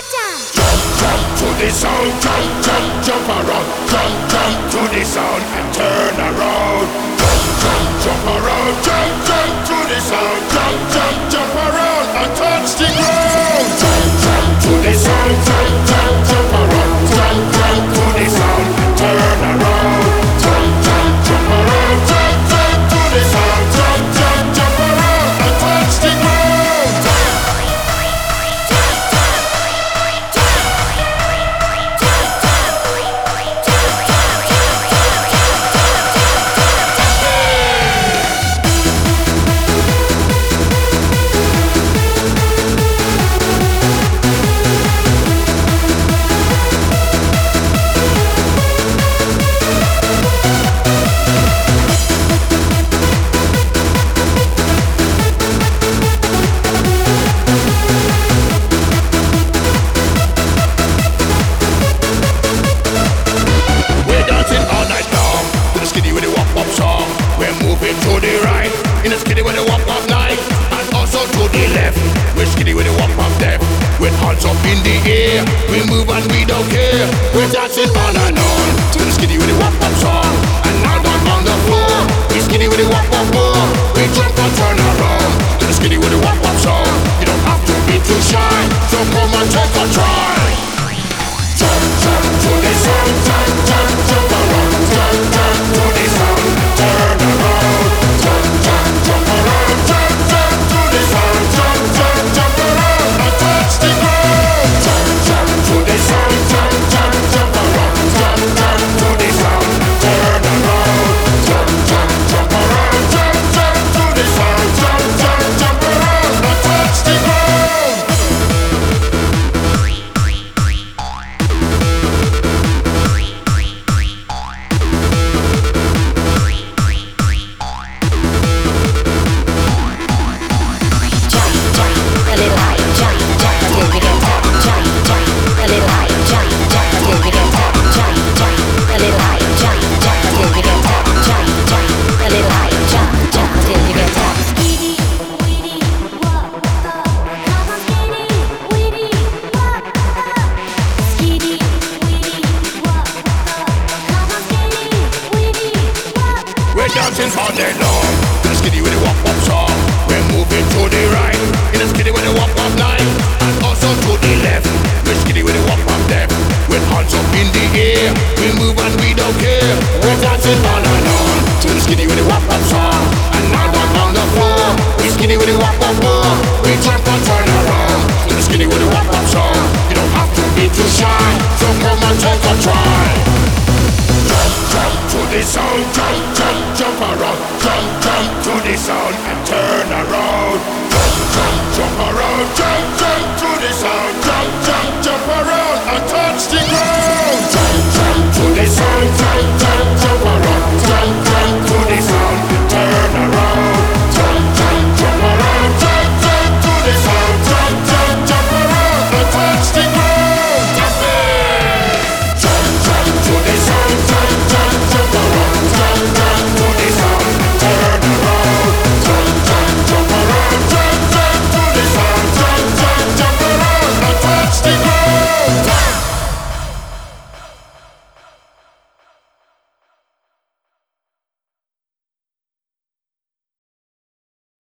Jump to the sound, jump around, jump to the sound and turn around. Jump around, jump to the sound, jump around and touch the ground. Jump to the sound, jump around, jump to the sound and turn around. Jump around, jump to the sound, jump around and touch the ground. To the right, in a skiddy with a walk up night, and also to the left, we're skiddy with a walk up depth. With hands up in the air, we move and we don't care. We're dancing on and on to the skiddy with a walk up song, and now down on the floor, we skiddy with a walk up more. We jump and turn around to the skiddy with a walk up song. You don't have to be too shy, so come and take a try. Jump to the sound,